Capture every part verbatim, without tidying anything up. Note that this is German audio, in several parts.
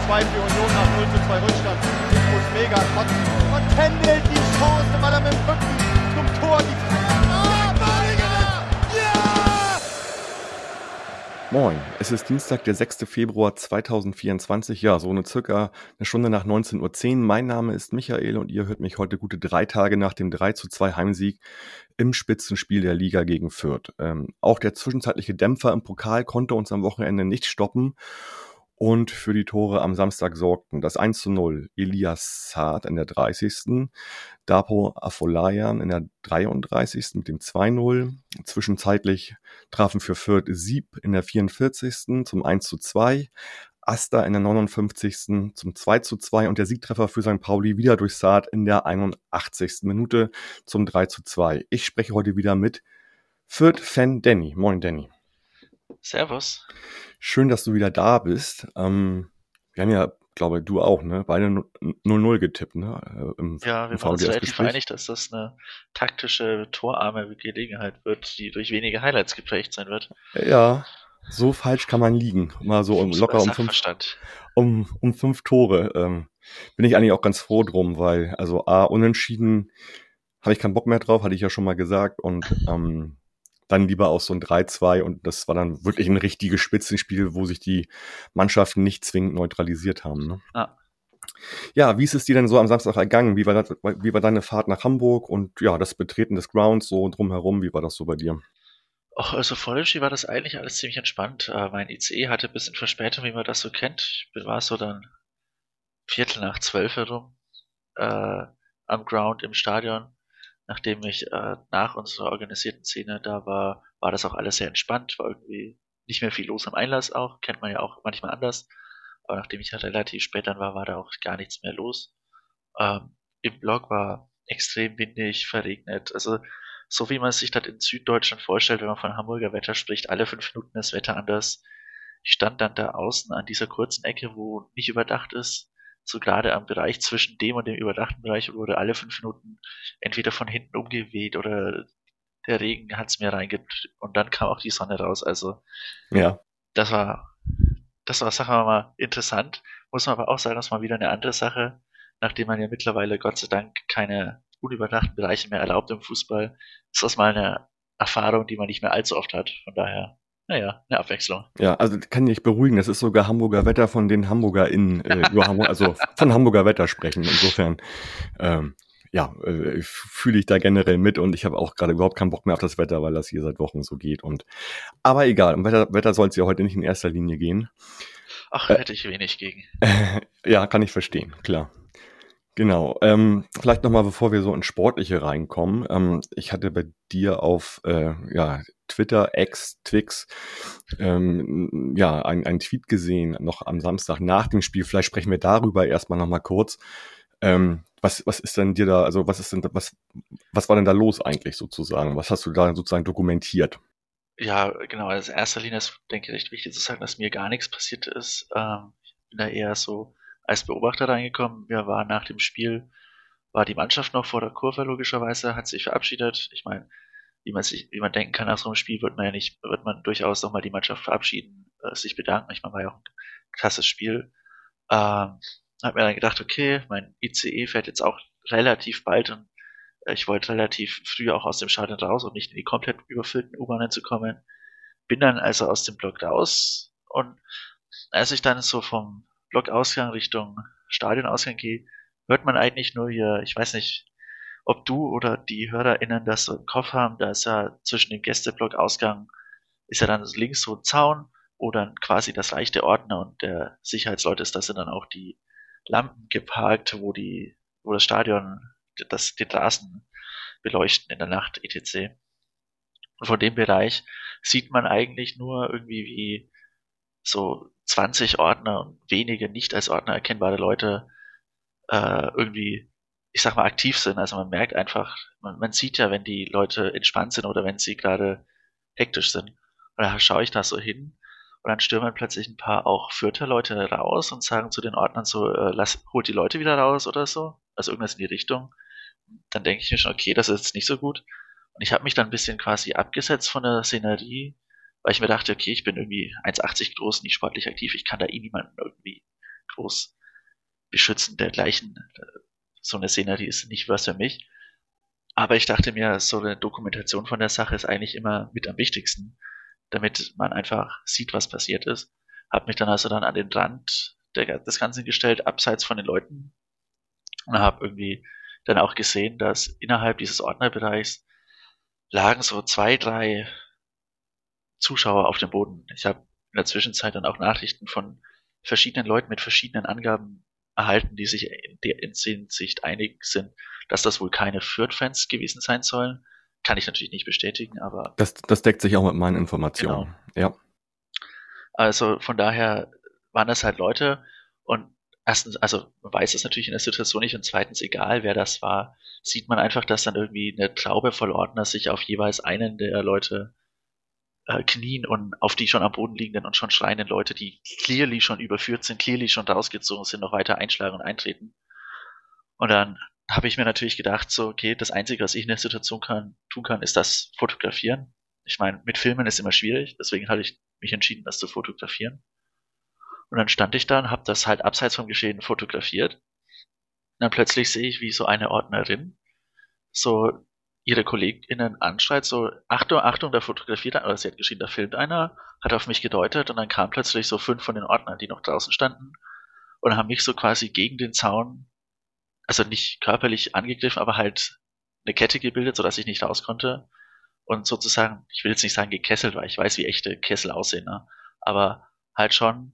zwei für Union nach null zu zwei Rückstand. Ich muss mega kotzen. Und Kendall die Chance, weil er mit dem Rücken zum Tor die Ah, Balinger! Ja! Moin, es ist Dienstag, der sechster Februar zweitausendvierundzwanzig, ja, so eine circa eine Stunde nach neunzehn Uhr zehn. Mein Name ist Michael und ihr hört mich heute gute drei Tage nach dem drei zu zwei Heimsieg im Spitzenspiel der Liga gegen Fürth. Ähm, auch der zwischenzeitliche Dämpfer im Pokal konnte uns am Wochenende nicht stoppen und für die Tore am Samstag sorgten das eins zu null, Elias Saad in der dreißigsten Dapo Afolayan in der dreiunddreißigsten mit dem zwei null. Zwischenzeitlich trafen für Fürth Sieb in der vierundvierzigsten zum eins zu zwei, Asta in der neunundfünfzigsten zum zwei zu zwei und der Siegtreffer für Sankt Pauli wieder durch Saad in der einundachtzigsten Minute zum drei zu zwei. Ich spreche heute wieder mit Fürth-Fan Danny. Moin Danny. Servus. Schön, dass du wieder da bist. Ähm, wir haben ja, glaube du auch, ne? Beide null null getippt, ne? Im, ja, wir im waren uns relativ einig, dass das eine taktische, torarme Gelegenheit wird, die durch wenige Highlights geprägt sein wird. Ja, so falsch kann man liegen. Mal so um, locker um fünf, um, um fünf Tore. Ähm, bin ich eigentlich auch ganz froh drum, weil, also A, unentschieden habe ich keinen Bock mehr drauf, hatte ich ja schon mal gesagt. Und ähm, dann lieber auch so ein drei zwei und das war dann wirklich ein richtiges Spitzenspiel, wo sich die Mannschaften nicht zwingend neutralisiert haben. Ne? Ah. Ja, wie ist es dir denn so am Samstag ergangen? Wie war, das, wie war deine Fahrt nach Hamburg und ja, das Betreten des Grounds so drumherum? Wie war das so bei dir? Ach, also vor dem Spiel war das eigentlich alles ziemlich entspannt. Äh, mein I C E hatte ein bisschen Verspätung, wie man das so kennt. Ich war so dann Viertel nach zwölf herum äh, am Ground im Stadion. Nachdem ich äh, nach unserer organisierten Szene da war, war das auch alles sehr entspannt, war irgendwie nicht mehr viel los am Einlass auch, kennt man ja auch manchmal anders. Aber nachdem ich halt relativ spät dann war, war da auch gar nichts mehr los. Ähm, im Block war extrem windig, verregnet. Also so wie man sich das in Süddeutschland vorstellt, wenn man von Hamburger Wetter spricht, alle fünf Minuten das Wetter anders. Ich stand dann da außen an dieser kurzen Ecke, wo nicht überdacht ist, so gerade am Bereich zwischen dem und dem überdachten Bereich wurde alle fünf Minuten entweder von hinten umgeweht oder der Regen hat's mir reingeht und dann kam auch die Sonne raus. Also ja, das war, das war, sagen wir mal, interessant. Muss man aber auch sagen, das war wieder eine andere Sache, nachdem man ja mittlerweile Gott sei Dank keine unüberdachten Bereiche mehr erlaubt im Fußball, ist das mal eine Erfahrung, die man nicht mehr allzu oft hat. Von daher, naja, eine Abwechslung. Ja, also kann ich beruhigen, das ist sogar Hamburger Wetter, von den HamburgerInnen äh, über Hamburg, also von Hamburger Wetter sprechen. Insofern, ähm, ja, äh, fühle ich da generell mit und ich habe auch gerade überhaupt keinen Bock mehr auf das Wetter, weil das hier seit Wochen so geht. Und aber egal, um Wetter, Wetter soll es ja heute nicht in erster Linie gehen. Ach, hätte ich wenig gegen. Äh, ja, kann ich verstehen, klar. Genau. Ähm, vielleicht nochmal, bevor wir so ins Sportliche reinkommen. Ähm, ich hatte bei dir auf äh, ja, Twitter, X, Twix, ähm, ja, ein, ein Tweet gesehen, noch am Samstag nach dem Spiel. Vielleicht sprechen wir darüber erstmal nochmal kurz. Ähm, was, was ist denn dir da, also was ist denn, was, was war denn da los eigentlich sozusagen? Was hast du da sozusagen dokumentiert? Ja, genau. Also in erster Linie ist, denke ich, recht wichtig zu sagen, dass mir gar nichts passiert ist. Ähm, ich bin da eher so als Beobachter reingekommen. Wir waren nach dem Spiel, war die Mannschaft noch vor der Kurve logischerweise, hat sich verabschiedet. Ich meine, wie man sich, wie man denken kann, nach so einem Spiel wird man ja nicht, wird man durchaus nochmal die Mannschaft verabschieden, äh, sich bedanken. Ich meine, war ja auch ein krasses Spiel. Ähm, hab mir dann gedacht, okay, mein I C E fährt jetzt auch relativ bald und äh, ich wollte relativ früh auch aus dem Stadion raus, um nicht in die komplett überfüllten U-Bahnen zu kommen. Bin dann also aus dem Block raus und als ich dann so vom Blockausgang Richtung Stadionausgang gehe, hört man eigentlich nur hier, ich weiß nicht, ob du oder die HörerInnen das so im Kopf haben, da ist ja zwischen dem Gästeblockausgang ist ja dann links so ein Zaun, wo dann quasi das Reich der Ordner und der Sicherheitsleute ist, da sind dann auch die Lampen geparkt, wo die, wo das Stadion das, den Rasen beleuchten in der Nacht, et cetera. Und von dem Bereich sieht man eigentlich nur irgendwie wie so zwanzig Ordner und wenige nicht als Ordner erkennbare Leute äh, irgendwie, ich sag mal, aktiv sind. Also man merkt einfach, man, man sieht ja, wenn die Leute entspannt sind oder wenn sie gerade hektisch sind. Und da schaue ich da so hin und dann stürmen plötzlich ein paar auch Fürther Leute raus und sagen zu den Ordnern so, äh, lass, holt die Leute wieder raus oder so. Also irgendwas in die Richtung. Dann denke ich mir schon, okay, das ist jetzt nicht so gut. Und ich habe mich dann ein bisschen quasi abgesetzt von der Szenerie, weil ich mir dachte, okay, ich bin irgendwie eins achtzig groß, nicht sportlich aktiv, ich kann da eh niemanden irgendwie groß beschützen dergleichen. So eine Szenerie ist nicht was für mich. Aber ich dachte mir, so eine Dokumentation von der Sache ist eigentlich immer mit am wichtigsten, damit man einfach sieht, was passiert ist. Hab mich dann also dann an den Rand der, des Ganzen gestellt, abseits von den Leuten, und habe irgendwie dann auch gesehen, dass innerhalb dieses Ordnerbereichs lagen so zwei, drei Zuschauer auf dem Boden. Ich habe in der Zwischenzeit dann auch Nachrichten von verschiedenen Leuten mit verschiedenen Angaben erhalten, die sich in der Hinsicht einig sind, dass das wohl keine Fürth-Fans gewesen sein sollen. Kann ich natürlich nicht bestätigen, aber... Das, das deckt sich auch mit meinen Informationen. Genau. Ja. Also von daher waren das halt Leute, und erstens, also man weiß es natürlich in der Situation nicht, und zweitens, egal wer das war, sieht man einfach, dass dann irgendwie eine Traube voll Ordner sich auf jeweils einen der Leute äh, knien und auf die schon am Boden liegenden und schon schreienden Leute, die clearly schon überführt sind, clearly schon rausgezogen sind, noch weiter einschlagen und eintreten. Und dann habe ich mir natürlich gedacht, so, okay, das Einzige, was ich in der Situation kann, tun kann, ist das fotografieren. Ich meine, mit Filmen ist immer schwierig, deswegen hatte ich mich entschieden, das zu fotografieren. Und dann stand ich da und habe das halt abseits vom Geschehen fotografiert. Und dann plötzlich sehe ich, wie so eine Ordnerin so ihre KollegInnen anschreit, so, Achtung, Achtung, da fotografiert einer, oder sie hat geschrieben, da filmt einer, hat auf mich gedeutet, und dann kamen plötzlich so fünf von den Ordnern, die noch draußen standen, und haben mich so quasi gegen den Zaun, also nicht körperlich angegriffen, aber halt eine Kette gebildet, sodass ich nicht raus konnte, und sozusagen, ich will jetzt nicht sagen gekesselt, weil ich weiß, wie echte Kessel aussehen, ne? Aber halt schon,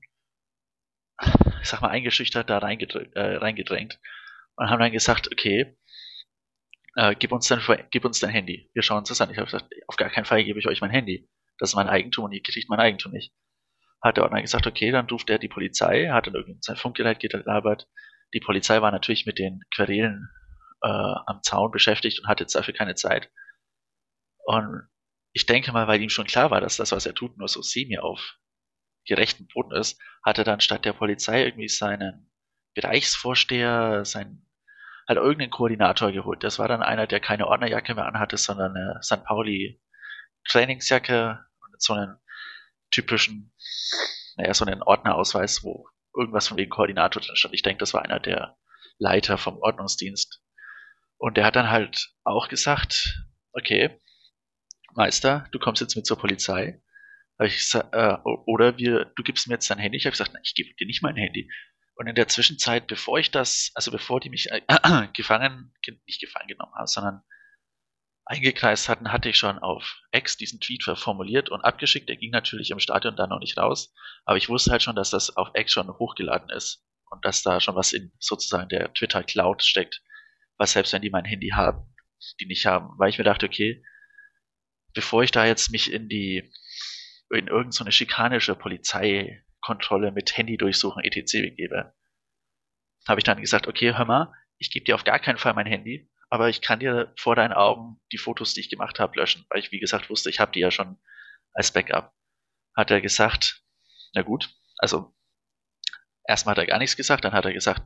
ich sag mal, eingeschüchtert da reingedrängt, äh, reingedrängt, und haben dann gesagt, okay, äh, gib uns dein, gib uns dein Handy, wir schauen uns das an. Ich habe gesagt, auf gar keinen Fall gebe ich euch mein Handy, das ist mein Eigentum und ihr kriegt mein Eigentum nicht. Hat der Ordner gesagt, okay, dann ruft er die Polizei, hat dann irgendwie sein Funkgerät gelabert. Die Polizei war natürlich mit den Querelen äh, am Zaun beschäftigt und hatte jetzt dafür keine Zeit. Und ich denke mal, weil ihm schon klar war, dass das, was er tut, nur so semi auf gerechten Boden ist, hat er dann statt der Polizei irgendwie seinen Bereichsvorsteher, seinen halt irgendeinen Koordinator geholt. Das war dann einer, der keine Ordnerjacke mehr anhatte, sondern eine Sankt Pauli Trainingsjacke und so einen typischen, naja, so einen Ordnerausweis, wo irgendwas von wegen Koordinator drin stand. Ich denke, das war einer der Leiter vom Ordnungsdienst. Und der hat dann halt auch gesagt, okay, Meister, du kommst jetzt mit zur Polizei. Hab ich gesagt, äh, oder wir, du gibst mir jetzt dein Handy. Ich habe gesagt, nein, ich gebe dir nicht mein Handy. Und in der Zwischenzeit, bevor ich das, also bevor die mich äh, gefangen, nicht gefangen genommen haben, sondern eingekreist hatten, hatte ich schon auf X diesen Tweet formuliert und abgeschickt. Der ging natürlich im Stadion dann noch nicht raus, aber ich wusste halt schon, dass das auf X schon hochgeladen ist und dass da schon was in sozusagen der Twitter Cloud steckt, was selbst wenn die mein Handy haben, die nicht haben, weil ich mir dachte, okay, bevor ich da jetzt mich in die in irgendeine so schikanische Polizeikontrolle mit Handy durchsuchen et cetera begebe, habe ich dann gesagt, okay, hör mal, ich gebe dir auf gar keinen Fall mein Handy, aber ich kann dir vor deinen Augen die Fotos, die ich gemacht habe, löschen, weil ich, wie gesagt, wusste, ich habe die ja schon als Backup. Hat er gesagt, na gut, also erstmal hat er gar nichts gesagt, dann hat er gesagt,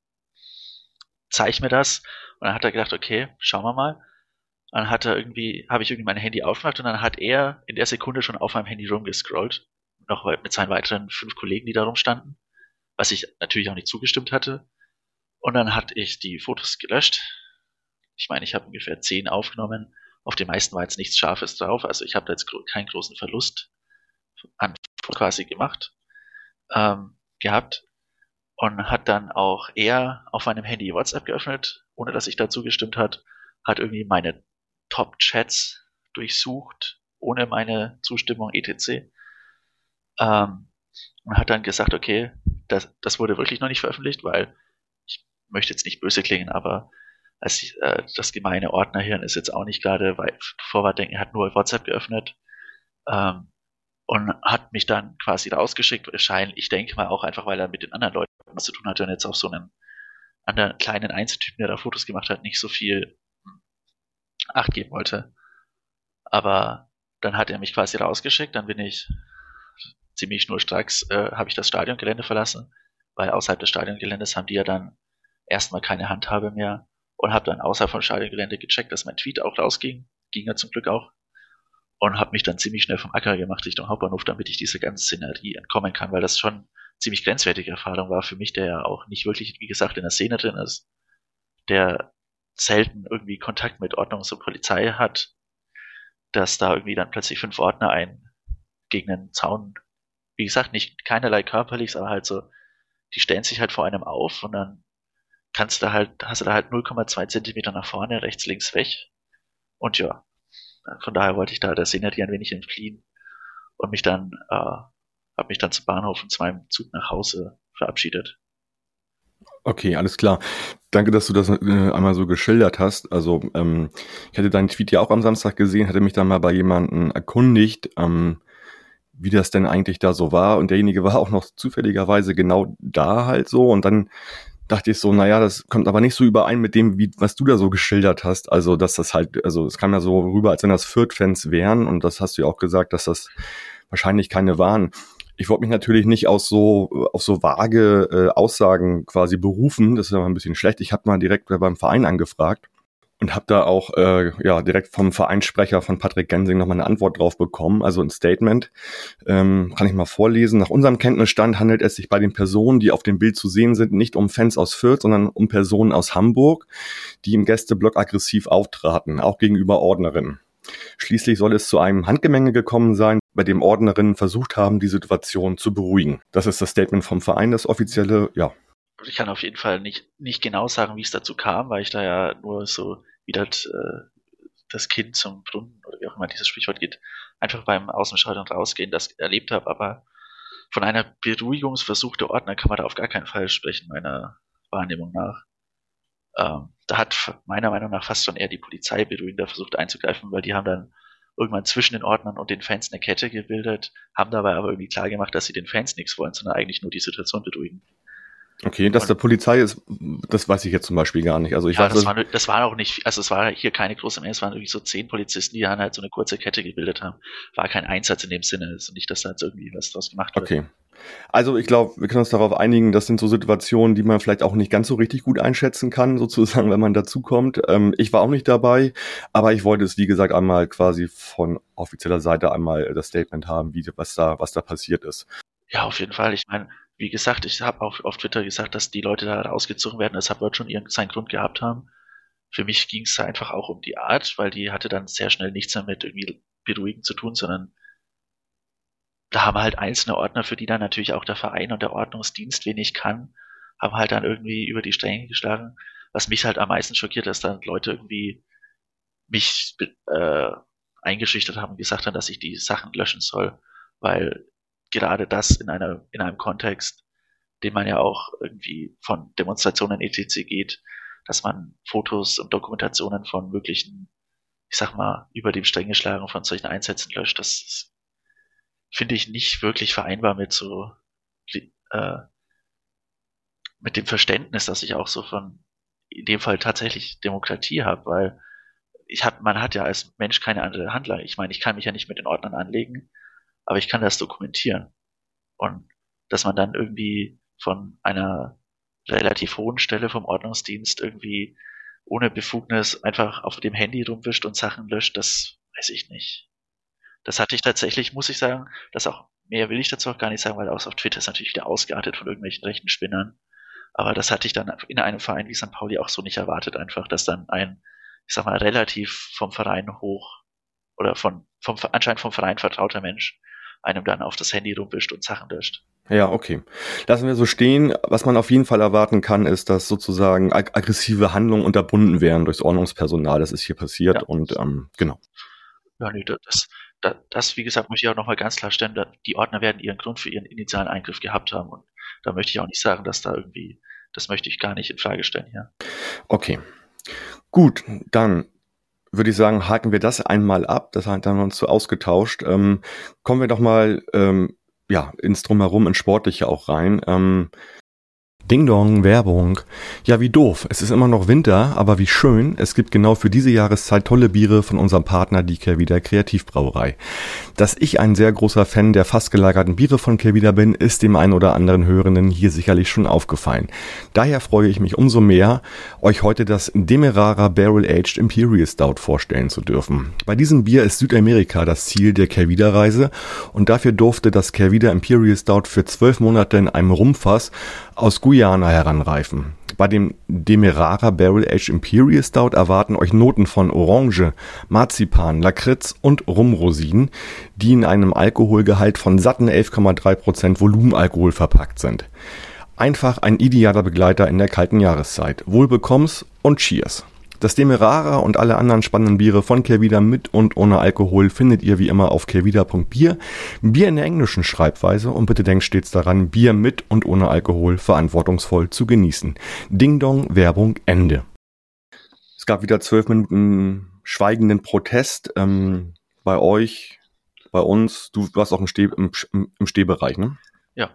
zeig mir das, und dann hat er gedacht, okay, schauen wir mal. Dann hat er irgendwie, habe ich irgendwie mein Handy aufgemacht, und dann hat er in der Sekunde schon auf meinem Handy rumgescrollt, noch mit seinen weiteren fünf Kollegen, die da rumstanden, was ich natürlich auch nicht zugestimmt hatte. Und dann hatte ich die Fotos gelöscht. Ich meine, ich habe ungefähr zehn aufgenommen. Auf den meisten war jetzt nichts Scharfes drauf, also ich habe da jetzt keinen großen Verlust an quasi gemacht, ähm, gehabt. Und hat dann auch er auf meinem Handy WhatsApp geöffnet, ohne dass ich dazu gestimmt hat, hat irgendwie meine Top-Chats durchsucht, ohne meine Zustimmung et cetera. Ähm, und hat dann gesagt, okay, das, das wurde wirklich noch nicht veröffentlicht, weil ich möchte jetzt nicht böse klingen, aber als ich, äh, das gemeine Ordnerhirn ist jetzt auch nicht gerade weit vorwärts denken, er hat nur WhatsApp geöffnet ähm, und hat mich dann quasi rausgeschickt, wahrscheinlich, ich denke mal auch einfach, weil er mit den anderen Leuten was zu tun hatte und jetzt auf so einen anderen kleinen Einzeltypen, der da Fotos gemacht hat, nicht so viel Acht geben wollte. Aber dann hat er mich quasi rausgeschickt, dann bin ich ziemlich schnurstracks, äh, habe ich das Stadiongelände verlassen, weil außerhalb des Stadiongeländes haben die ja dann erstmal keine Handhabe mehr, und habe dann außerhalb vom Stadiongelände gecheckt, dass mein Tweet auch rausging, ging ja zum Glück auch, und habe mich dann ziemlich schnell vom Acker gemacht Richtung Hauptbahnhof, damit ich dieser ganzen Szenerie entkommen kann, weil das schon ziemlich grenzwertige Erfahrung war für mich, der ja auch nicht wirklich, wie gesagt, in der Szene drin ist, der selten irgendwie Kontakt mit Ordnungs- und Polizei hat, dass da irgendwie dann plötzlich fünf Ordner ein gegen einen Zaun, wie gesagt, nicht keinerlei körperlich, aber halt so, die stellen sich halt vor einem auf und dann kannst du halt, hast du da halt null Komma zwei Zentimeter nach vorne, rechts, links weg. Und ja, von daher wollte ich da der Szenerie ein wenig entfliehen und mich dann, äh, habe mich dann zum Bahnhof und zu meinem Zug nach Hause verabschiedet. Okay, alles klar. Danke, dass du das äh, einmal so geschildert hast. Also ähm, ich hatte deinen Tweet ja auch am Samstag gesehen, hatte mich dann mal bei jemandem erkundigt, ähm, wie das denn eigentlich da so war. Und derjenige war auch noch zufälligerweise genau da halt so. Und dann dachte ich so, naja, das kommt aber nicht so überein mit dem, wie was du da so geschildert hast. Also, dass das halt, also es kam ja so rüber, als wenn das Fürth-Fans wären. Und das hast du ja auch gesagt, dass das wahrscheinlich keine waren. Ich wollte mich natürlich nicht aus so auf so vage äh, Aussagen quasi berufen. Das ist aber ein bisschen schlecht. Ich habe mal direkt beim Verein angefragt und habe da auch äh, ja direkt vom Vereinssprecher von Patrick Gensing nochmal eine Antwort drauf bekommen, also ein Statement. Ähm, kann ich mal vorlesen. Nach unserem Kenntnisstand handelt es sich bei den Personen, die auf dem Bild zu sehen sind, nicht um Fans aus Fürth, sondern um Personen aus Hamburg, die im Gästeblock aggressiv auftraten, auch gegenüber Ordnerinnen. Schließlich soll es zu einem Handgemenge gekommen sein, bei dem Ordnerinnen versucht haben, die Situation zu beruhigen. Das ist das Statement vom Verein, das offizielle, ja. Ich kann auf jeden Fall nicht, nicht genau sagen, wie es dazu kam, weil ich da ja nur so wieder äh, das Kind zum Brunnen oder wie auch immer dieses Sprichwort geht, einfach beim Außenstadion rausgehen, das erlebt habe. Aber von einer Beruhigungsversuch der Ordner kann man da auf gar keinen Fall sprechen, meiner Wahrnehmung nach. Ähm, da hat meiner Meinung nach fast schon eher die Polizei beruhigender versucht einzugreifen, weil die haben dann irgendwann zwischen den Ordnern und den Fans eine Kette gebildet, haben dabei aber irgendwie klar gemacht, dass sie den Fans nichts wollen, sondern eigentlich nur die Situation beruhigen. Okay, dass Und der Polizei ist, das weiß ich jetzt zum Beispiel gar nicht. Also ich ja, weiß, das war, das war auch nicht, also es war hier keine große Menge, es waren irgendwie so zehn Polizisten, die dann halt so eine kurze Kette gebildet haben. War kein Einsatz in dem Sinne, also nicht, dass da jetzt irgendwie was draus gemacht wird. Okay. Also ich glaube, wir können uns darauf einigen, das sind so Situationen, die man vielleicht auch nicht ganz so richtig gut einschätzen kann, sozusagen, wenn man dazukommt. Ähm, ich war auch nicht dabei, aber ich wollte es, wie gesagt, einmal quasi von offizieller Seite einmal das Statement haben, wie was da, was da passiert ist. Ja, auf jeden Fall. Ich meine, wie gesagt, ich habe auch auf Twitter gesagt, dass die Leute da rausgezogen werden. Das wird schon irgendeinen Grund gehabt haben. Für mich ging es einfach auch um die Art, weil die hatte dann sehr schnell nichts damit irgendwie beruhigend zu tun, sondern da haben halt einzelne Ordner, für die dann natürlich auch der Verein und der Ordnungsdienst wenig kann, haben halt dann irgendwie über die Stränge geschlagen. Was mich halt am meisten schockiert, dass dann Leute irgendwie mich äh, eingeschüchtert haben und gesagt haben, dass ich die Sachen löschen soll, weil gerade das in einer in einem Kontext, den man ja auch irgendwie von Demonstrationen et cetera geht, dass man Fotos und Dokumentationen von möglichen, ich sag mal, über dem Stränge schlagen von solchen Einsätzen löscht, das ist, finde ich nicht wirklich vereinbar mit so äh, mit dem Verständnis, dass ich auch so von in dem Fall tatsächlich Demokratie habe, weil ich hab, man hat ja als Mensch keine andere Handlung. Ich meine, ich kann mich ja nicht mit den Ordnern anlegen, aber ich kann das dokumentieren. Und dass man dann irgendwie von einer relativ hohen Stelle vom Ordnungsdienst irgendwie ohne Befugnis einfach auf dem Handy rumwischt und Sachen löscht, das weiß ich nicht. Das hatte ich tatsächlich, muss ich sagen, das auch, mehr will ich dazu auch gar nicht sagen, weil auch auf Twitter ist natürlich wieder ausgeartet von irgendwelchen rechten Spinnern. Aber das hatte ich dann in einem Verein wie Sankt Pauli auch so nicht erwartet, einfach, dass dann ein, ich sag mal, relativ vom Verein hoch oder von, vom, anscheinend vom Verein vertrauter Mensch einem dann auf das Handy rumwischt und Sachen löscht. Ja, okay. Lassen wir so stehen. Was man auf jeden Fall erwarten kann, ist, dass sozusagen ag- aggressive Handlungen unterbunden werden durchs Ordnungspersonal. Das ist hier passiert ja. und ähm, genau. Ja, nee, das, das, das, wie gesagt, möchte ich auch nochmal ganz klar stellen, die Ordner werden ihren Grund für ihren initialen Eingriff gehabt haben und da möchte ich auch nicht sagen, dass da irgendwie, das möchte ich gar nicht in Frage stellen hier. Okay. Gut, dann würde ich sagen, haken wir das einmal ab. Das haben wir uns so ausgetauscht. Ähm, kommen wir doch mal ähm, ja, ins Drumherum, ins Sportliche auch rein. Ähm, Ding Dong, Werbung. Ja, wie doof. Es ist immer noch Winter, aber wie schön. Es gibt genau für diese Jahreszeit tolle Biere von unserem Partner, die Kehrwieder Kreativbrauerei. Dass ich ein sehr großer Fan der fast gelagerten Biere von Kehrwieder bin, ist dem einen oder anderen Hörenden hier sicherlich schon aufgefallen. Daher freue ich mich umso mehr, euch heute das Demerara Barrel Aged Imperial Stout vorstellen zu dürfen. Bei diesem Bier ist Südamerika das Ziel der Kehrwieder Reise und dafür durfte das Kehrwieder Imperial Stout für zwölf Monate in einem Rumfass aus Guyana heranreifen. Bei dem Demerara Barrel Aged Imperial Stout erwarten euch Noten von Orange, Marzipan, Lakritz und Rumrosinen, die in einem Alkoholgehalt von satten elf Komma drei Prozent Volumenalkohol verpackt sind. Einfach ein idealer Begleiter in der kalten Jahreszeit. Wohlbekomm's und Cheers! Das Demerara und alle anderen spannenden Biere von Kehrwieder mit und ohne Alkohol findet ihr wie immer auf kehrwieder punkt bier. Bier in der englischen Schreibweise und bitte denkt stets daran, Bier mit und ohne Alkohol verantwortungsvoll zu genießen. Ding Dong, Werbung, Ende. Es gab wieder zwölf Minuten schweigenden Protest ähm, bei euch, bei uns. Du warst auch im, Steh, im, im Stehbereich, ne? Ja.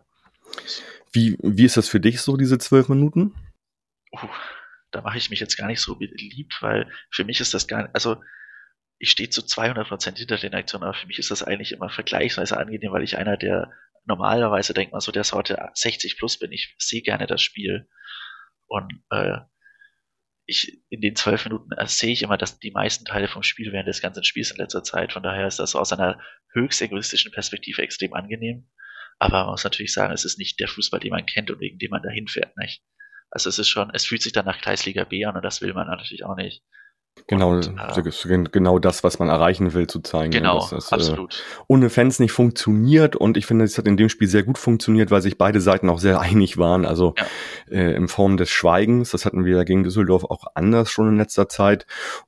Wie, wie ist das für dich so, diese zwölf Minuten? Uh. Da mache ich mich jetzt gar nicht so beliebt, weil für mich ist das gar nicht, also ich stehe zu zweihundert Prozent hinter den Aktionen, aber für mich ist das eigentlich immer vergleichsweise angenehm, weil ich einer, der normalerweise, denkt man so, der Sorte sechzig plus bin. Ich sehe gerne das Spiel und äh, ich in den zwölf Minuten äh, sehe ich immer, dass die meisten Teile vom Spiel während des ganzen Spiels in letzter Zeit, von daher ist das aus einer höchst egoistischen Perspektive extrem angenehm, aber man muss natürlich sagen, es ist nicht der Fußball, den man kennt und wegen dem man dahin fährt, nicht? Also es ist schon, es fühlt sich dann nach Kreisliga B an und das will man natürlich auch nicht. Genau, und, äh, genau das, was man erreichen will, zu zeigen. Genau, dass das, absolut. Äh, ohne Fans nicht funktioniert und ich finde, es hat in dem Spiel sehr gut funktioniert, weil sich beide Seiten auch sehr einig waren. Also ja. äh, in Form des Schweigens, das hatten wir gegen Düsseldorf auch anders schon in letzter Zeit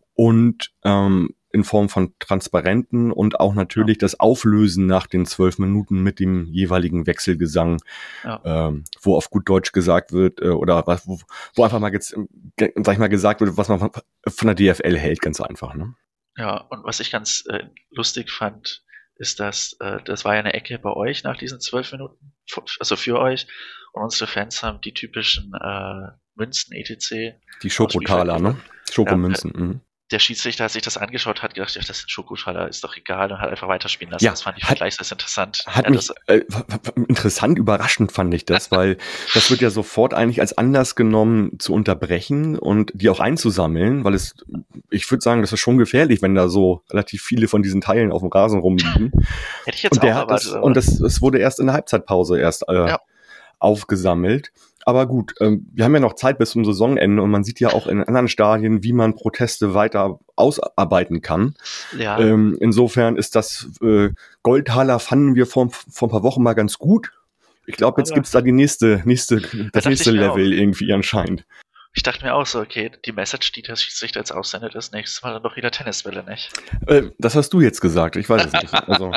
und ähm, in Form von Transparenten und auch natürlich ja. das Auflösen nach den zwölf Minuten mit dem jeweiligen Wechselgesang, ja. ähm, wo auf gut Deutsch gesagt wird, äh, oder was, wo, wo einfach mal, jetzt, sag ich mal, gesagt wird, was man von, von der D F L hält, ganz einfach, ne? Ja, und was ich ganz äh, lustig fand, ist, dass äh, das war ja eine Ecke bei euch nach diesen zwölf Minuten, also für euch, und unsere Fans haben die typischen äh, Münzen, et cetera. Die Schokotaler, ne? Schokomünzen, ja, mhm. Der Schiedsrichter, als sich das angeschaut hat, gedacht, ja, das ist ein Schokotaler, ist doch egal, und hat einfach weiterspielen lassen. Ja, das fand ich hat, vergleichsweise interessant. Hat ja, mich, das, äh, interessant, überraschend fand ich das, weil das wird ja sofort eigentlich als Anlass genommen, zu unterbrechen und die auch einzusammeln, weil es, ich würde sagen, das ist schon gefährlich, wenn da so relativ viele von diesen Teilen auf dem Rasen rumliegen. Hätte ich jetzt und der auch hat erwartet. Das, und das, das wurde erst in der Halbzeitpause erst äh, ja. aufgesammelt. Aber gut, ähm, wir haben ja noch Zeit bis zum Saisonende und man sieht ja auch in anderen Stadien, wie man Proteste weiter ausarbeiten kann. Ja. Ähm, insofern ist das äh, Goldtaler fanden wir vor, vor ein paar Wochen mal ganz gut. Ich glaube, jetzt gibt's da die nächste, nächste, das nächste Level irgendwie anscheinend. Ich dachte mir auch so, okay, die Message, die der Schiedsrichter jetzt aussendet, ist nächstes Mal dann doch wieder Tennisbälle, nicht? Äh, das hast du jetzt gesagt, ich weiß es nicht. Also,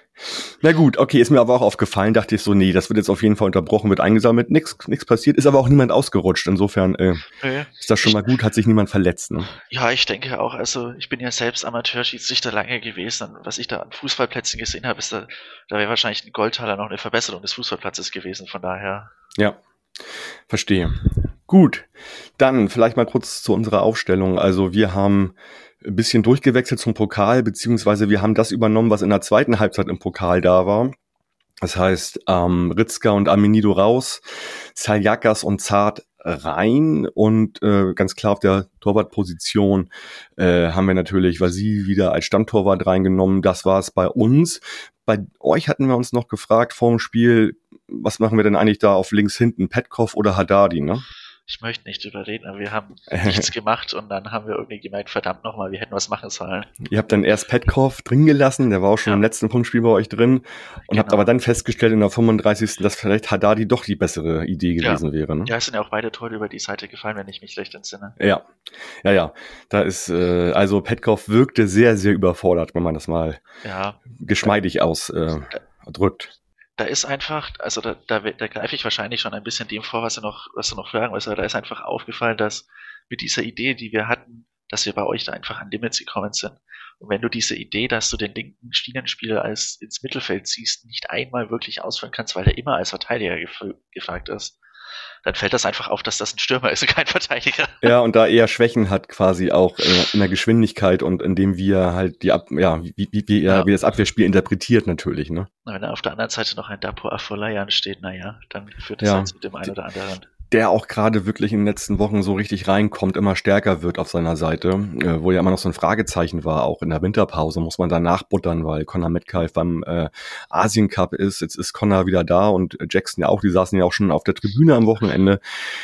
na gut, okay, ist mir aber auch aufgefallen, dachte ich so, nee, das wird jetzt auf jeden Fall unterbrochen, wird eingesammelt, nix, nix passiert, ist aber auch niemand ausgerutscht, insofern äh, okay. ist das schon mal gut, hat sich niemand verletzt. Ne? Ja, ich denke auch, also ich bin ja selbst Amateurschiedsrichter lange gewesen, und was ich da an Fußballplätzen gesehen habe, ist da, da wäre wahrscheinlich ein Goldtaler noch eine Verbesserung des Fußballplatzes gewesen, von daher. Ja, verstehe. Gut, dann vielleicht mal kurz zu unserer Aufstellung, also wir haben ein bisschen durchgewechselt zum Pokal, beziehungsweise wir haben das übernommen, was in der zweiten Halbzeit im Pokal da war. Das heißt, ähm, Ritzka und Amenido raus, Saljakas und Zart rein und äh, ganz klar auf der Torwartposition äh, haben wir natürlich Vasili wieder als Stammtorwart reingenommen. Das war es bei uns. Bei euch hatten wir uns noch gefragt vor dem Spiel, was machen wir denn eigentlich da auf links hinten, Petkov oder Haddadi, ne? Ich möchte nicht drüber reden, aber wir haben nichts gemacht und dann haben wir irgendwie gemerkt, verdammt nochmal, wir hätten was machen sollen. Ihr habt dann erst Petkov drin gelassen, der war auch schon ja. im letzten Punktspiel bei euch drin und genau. habt aber dann festgestellt in der fünfunddreißigsten dass vielleicht Haddadi doch die bessere Idee gewesen ja. wäre. Ne? Ja, es sind ja auch beide Tore über die Seite gefallen, wenn ich mich recht entsinne. Ja, ja, ja. Da ist, äh, also Petkov wirkte sehr, sehr überfordert, wenn man das mal ja. geschmeidig ausdrückt. Äh, Da ist einfach, also da, da, da greife ich wahrscheinlich schon ein bisschen dem vor, was du noch, was du noch fragen willst, aber da ist einfach aufgefallen, dass mit dieser Idee, die wir hatten, dass wir bei euch da einfach an Limits gekommen sind. Und wenn du diese Idee, dass du den linken Schienenspieler als ins Mittelfeld ziehst, nicht einmal wirklich ausführen kannst, weil er immer als Verteidiger gef- gefragt ist, dann fällt das einfach auf, dass das ein Stürmer ist und kein Verteidiger. Ja, und da eher Schwächen hat quasi auch in, in der Geschwindigkeit und in dem, wie er halt die Ab ja, wie, wie, wie er Ja. wie das Abwehrspiel interpretiert natürlich, ne? Wenn da auf der anderen Seite noch ein Dapo Afolayan steht, naja, dann führt das Ja. halt zu dem einen oder anderen. Der auch gerade wirklich in den letzten Wochen so richtig reinkommt, immer stärker wird auf seiner Seite, äh, wo ja immer noch so ein Fragezeichen war, auch in der Winterpause muss man da nachbuttern, weil Conor Metcalf beim äh, Asien Cup ist, jetzt ist Conor wieder da und Jackson ja auch, die saßen ja auch schon auf der Tribüne am Wochenende.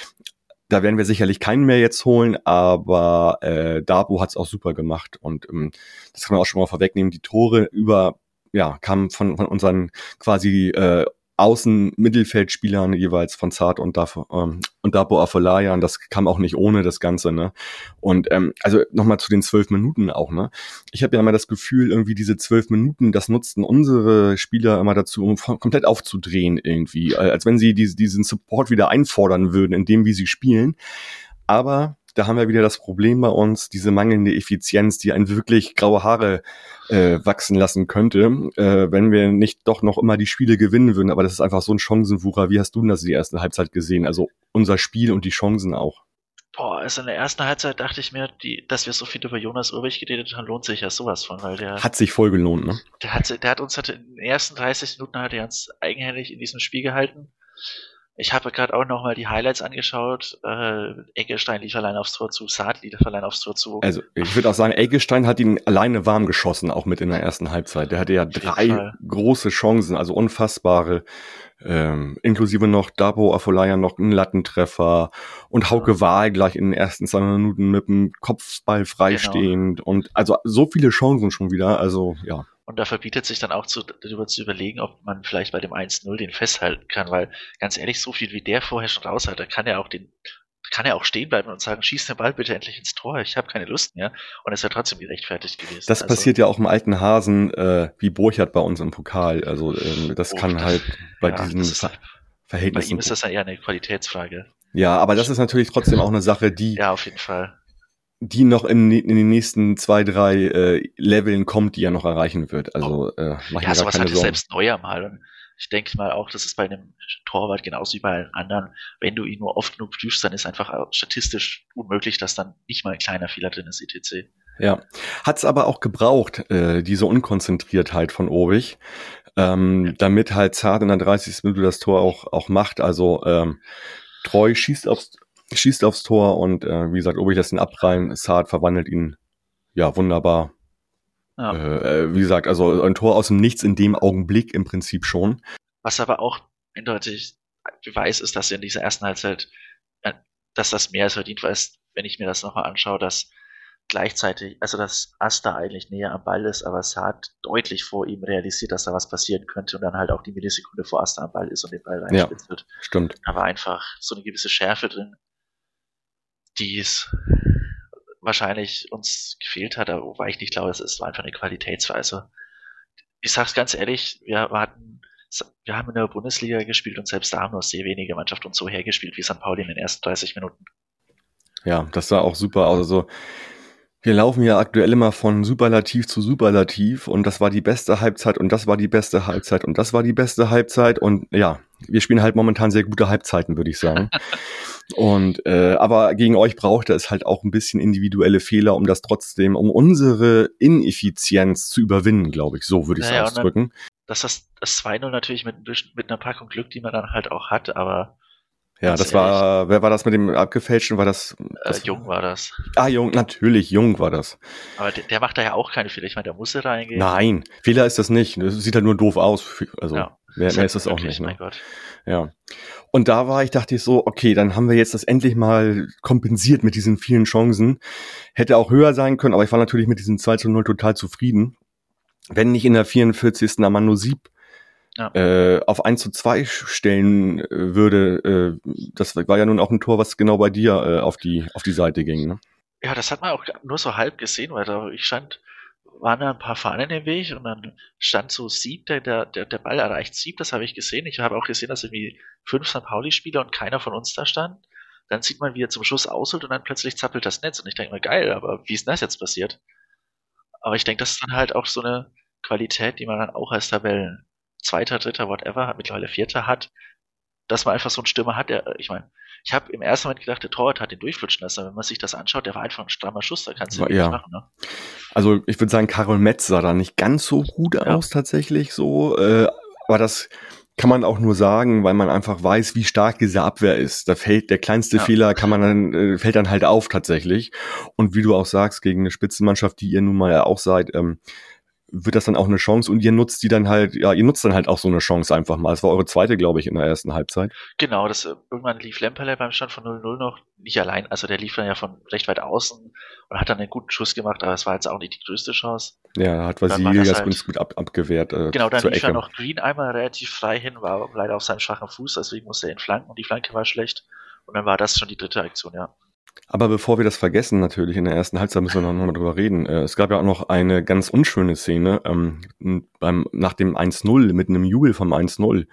Da werden wir sicherlich keinen mehr jetzt holen, aber äh, Dabo hat's auch super gemacht und ähm, das kann man auch schon mal vorwegnehmen, die Tore über, ja, kamen von, von unseren quasi äh, Außen-Mittelfeldspielern jeweils von Zart und Dabo, ähm, und Dabo Afolayan, das kam auch nicht ohne das Ganze, ne? Und ähm, also nochmal zu den zwölf Minuten auch, ne? Ich habe ja immer das Gefühl, irgendwie diese zwölf Minuten, das nutzten unsere Spieler immer dazu, um komplett aufzudrehen irgendwie, als wenn sie diese, diesen Support wieder einfordern würden, in dem, wie sie spielen. Aber da haben wir wieder das Problem bei uns, diese mangelnde Effizienz, die einen wirklich graue Haare äh, wachsen lassen könnte, äh, wenn wir nicht doch noch immer die Spiele gewinnen würden. Aber das ist einfach so ein Chancenwucher. Wie hast du denn das in der ersten Halbzeit gesehen? Also unser Spiel und die Chancen auch. Boah, also in der ersten Halbzeit dachte ich mir, die, dass wir so viel über Jonas Urbich geredet haben, lohnt sich ja sowas von, weil der Hat sich voll gelohnt, ne? der hat, der hat uns hatte in den ersten dreißig Minuten hat er uns eigenhändig in diesem Spiel gehalten. Ich habe gerade auch nochmal die Highlights angeschaut. Äh, Eggestein lief allein aufs Tor zu, Saad lief allein aufs Tor zu. Also ich würde auch sagen, Eggestein hat ihn alleine warm geschossen, auch mit in der ersten Halbzeit. Der hatte ja drei Fall. große Chancen, also unfassbare, ähm, inklusive noch Dabo Afolayan noch einen Lattentreffer und Hauke Wahl gleich in den ersten zwei Minuten mit dem Kopfball freistehend Genau. und also so viele Chancen schon wieder, also ja. Und da verbietet sich dann auch zu, darüber zu überlegen, ob man vielleicht bei dem eins null den festhalten kann, weil ganz ehrlich, so viel wie der vorher schon raus hat, da kann er auch den, kann er auch stehen bleiben und sagen, schieß den Ball bitte endlich ins Tor, ich habe keine Lust mehr. Und es wäre trotzdem gerechtfertigt gewesen. Das also, passiert ja auch im alten Hasen, äh, wie Borchert bei uns im Pokal. Also ähm, das oh, kann das, halt bei ja, diesen das ist, Ver bei Verhältnissen. ihm ist das ja eher eine Qualitätsfrage. Ja, aber das ist natürlich trotzdem auch eine Sache, die Ja, auf jeden Fall. die noch in, in den nächsten zwei, drei äh, Leveln kommt, die er noch erreichen wird. Also äh, mach ich Ja, mir da sowas keine hatte Sorgen. selbst Neuer mal. Und ich denke mal auch, das ist bei einem Torwart genauso wie bei allen anderen. Wenn du ihn nur oft genug prüfst, dann ist einfach auch statistisch unmöglich, dass dann nicht mal ein kleiner Fehler drin ist, et cetera. Ja, hat's aber auch gebraucht, äh, diese Unkonzentriertheit von Obig, ähm, damit halt Zart in der dreißigsten Minute das Tor auch auch macht. Also ähm, Treu schießt aufs schießt aufs Tor und äh, wie gesagt, Obig lässt ihn abprallen, Zart verwandelt ihn ja wunderbar. Ja. Äh, wie gesagt, also ein Tor aus dem Nichts in dem Augenblick im Prinzip schon. Was aber auch eindeutig Beweis ist, dass er in dieser ersten Halbzeit, äh, dass das mehr als verdient war, ist, wenn ich mir das nochmal anschaue, dass gleichzeitig, also dass Asta eigentlich näher am Ball ist, aber Saad deutlich vor ihm realisiert, dass da was passieren könnte und dann halt auch die Millisekunde vor Asta am Ball ist und den Ball reinspitzt wird. Stimmt. Da war einfach so eine gewisse Schärfe drin, die es wahrscheinlich uns gefehlt hat, aber wobei ich nicht glaube, es war einfach eine Qualitätsweise. Ich sag's ganz ehrlich, wir hatten, wir haben in der Bundesliga gespielt und selbst da haben nur sehr wenige Mannschaften uns so hergespielt wie Sankt Pauli in den ersten dreißig Minuten. Ja, das sah auch super aus. Also wir laufen ja aktuell immer von Superlativ zu Superlativ und das war die beste Halbzeit und das war die beste Halbzeit und das war die beste Halbzeit und ja, wir spielen halt momentan sehr gute Halbzeiten, würde ich sagen. Und äh, aber gegen euch brauchte es halt auch ein bisschen individuelle Fehler, um das trotzdem, um unsere Ineffizienz zu überwinden, glaube ich. So würde ich es Naja, ausdrücken. Das ist das zwei null natürlich mit, mit einer Packung Glück, die man dann halt auch hat, aber ja, das war, wer war das mit dem abgefälschten? War das, das äh, Jung war das. Ah, Jung, natürlich, Jung war das. Aber der, der macht da ja auch keine Fehler. Ich meine, der musste reingehen. Nein, Fehler ist das nicht. Das sieht halt nur doof aus. Also ja, mehr, mehr ist das auch nicht. Ne? Mein Gott. Ja. Und da war ich, dachte ich so, okay, dann haben wir jetzt das endlich mal kompensiert mit diesen vielen Chancen. Hätte auch höher sein können, aber ich war natürlich mit diesem zwei zu null total zufrieden. Wenn nicht in der vierundvierzigsten Amando Sieb Ja. Äh, auf eins zu zwei stellen äh, würde, äh, das war ja nun auch ein Tor, was genau bei dir äh, auf die auf die Seite ging, ne? Ja, das hat man auch nur so halb gesehen, weil da ich stand, waren da ein paar Fahnen im Weg und dann stand so Sieb, der, der, der Ball erreicht Sieb, das habe ich gesehen. Ich habe auch gesehen, dass irgendwie fünf Sankt Pauli-Spieler und keiner von uns da stand. Dann sieht man, wie er zum Schluss ausholt und dann plötzlich zappelt das Netz und ich denke mir, geil, aber wie ist denn das jetzt passiert? Aber ich denke, das ist dann halt auch so eine Qualität, die man dann auch als Tabellen Zweiter, Dritter, whatever, mittlerweile Vierter hat, dass man einfach so einen Stürmer hat, der, ich meine, ich habe im ersten Moment gedacht, der Torwart hat den durchflutschen lassen, wenn man sich das anschaut, der war einfach ein strammer Schuss, da kannst du Ja. nichts machen, ne? Also ich würde sagen, Karol Metz sah da nicht ganz so gut Ja. aus tatsächlich so, äh, aber das kann man auch nur sagen, weil man einfach weiß, wie stark diese Abwehr ist. Da fällt der kleinste Ja. Fehler, kann man dann äh, fällt dann halt auf tatsächlich. Und wie du auch sagst, gegen eine Spitzenmannschaft, die ihr nun mal ja auch seid, ähm, wird das dann auch eine Chance und ihr nutzt die dann halt, ja, ihr nutzt dann halt auch so eine Chance einfach mal. Das war eure zweite, glaube ich, in der ersten Halbzeit. Genau, das, äh, irgendwann lief Lemperle beim Stand von null null noch, nicht allein, also der lief dann ja von recht weit außen und hat dann einen guten Schuss gemacht, aber es war jetzt auch nicht die größte Chance. Ja, da hat Dann war Vasili das das halt- ganz gut ab, abgewehrt äh, Genau, dann zur lief ja Ecke. noch Green einmal relativ frei hin, war aber leider auf seinem schwachen Fuß, deswegen musste er ihn flanken und die Flanke war schlecht. Und dann war das schon die dritte Aktion, ja. Aber bevor wir das vergessen, natürlich in der ersten Halbzeit müssen wir noch mal drüber reden. Äh, es gab ja auch noch eine ganz unschöne Szene ähm, beim nach dem eins null, mit einem Jubel vom eins null.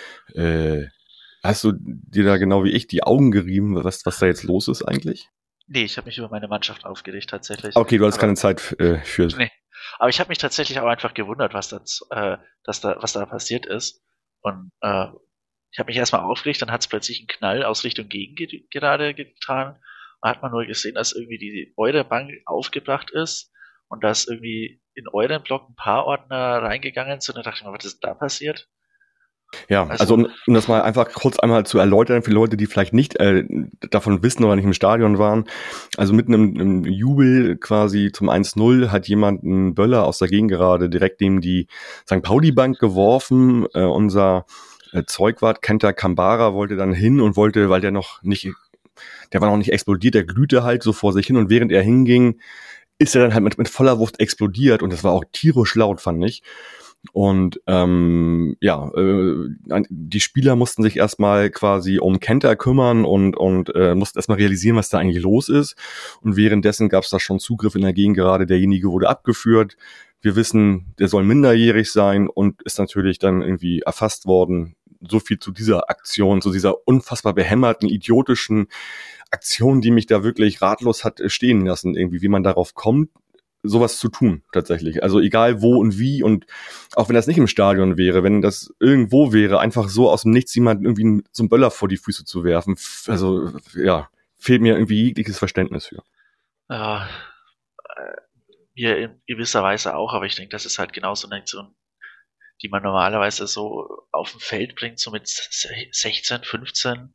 Äh, hast du dir da genau wie ich die Augen gerieben, was, was da jetzt los ist eigentlich? Nee, ich habe mich über meine Mannschaft aufgeregt, tatsächlich. Okay, du hast Aber- keine Zeit äh, für... Nee. Aber ich habe mich tatsächlich auch einfach gewundert, was, das, äh, dass da, was da passiert ist. Und äh, ich habe mich erstmal aufgeregt, dann hat es plötzlich einen Knall aus Richtung Gegend gerade getan. Und hat man nur gesehen, dass irgendwie die eure Bank aufgebracht ist und dass irgendwie in euren Block ein paar Ordner reingegangen sind. Und da dachte ich mir, was ist da passiert? Ja, Also- also um, um das mal einfach kurz einmal zu erläutern für Leute, die vielleicht nicht äh, davon wissen oder nicht im Stadion waren. Also mitten im, im Jubel quasi zum eins null hat jemand einen Böller aus der Gegengerade direkt neben die Sankt Pauli-Bank geworfen. Äh, unser äh, Zeugwart Kenta Kambara wollte dann hin und wollte, weil der noch nicht, der war noch nicht explodiert, der glühte halt so vor sich hin und während er hinging, ist er dann halt mit, mit voller Wucht explodiert und das war auch tierisch laut, fand ich. Und ähm, ja, äh, die Spieler mussten sich erstmal quasi um Kenta kümmern und und äh, mussten erstmal realisieren, was da eigentlich los ist. Und währenddessen gab es da schon Zugriff in der Gegengerade. Derjenige wurde abgeführt. Wir wissen, der soll minderjährig sein und ist natürlich dann irgendwie erfasst worden. So viel zu dieser Aktion, zu dieser unfassbar behämmerten, idiotischen Aktion, die mich da wirklich ratlos hat stehen lassen. Irgendwie, wie man darauf kommt, sowas zu tun, tatsächlich. Also egal wo und wie und auch wenn das nicht im Stadion wäre, wenn das irgendwo wäre, einfach so aus dem Nichts jemand irgendwie so einen Böller vor die Füße zu werfen, f- also ja, fehlt mir irgendwie jegliches Verständnis für. Ja, äh, mir in gewisser Weise auch, aber ich denke, das ist halt genauso eine Aktion, die man normalerweise so auf dem Feld bringt, so mit sechzehn, fünfzehn.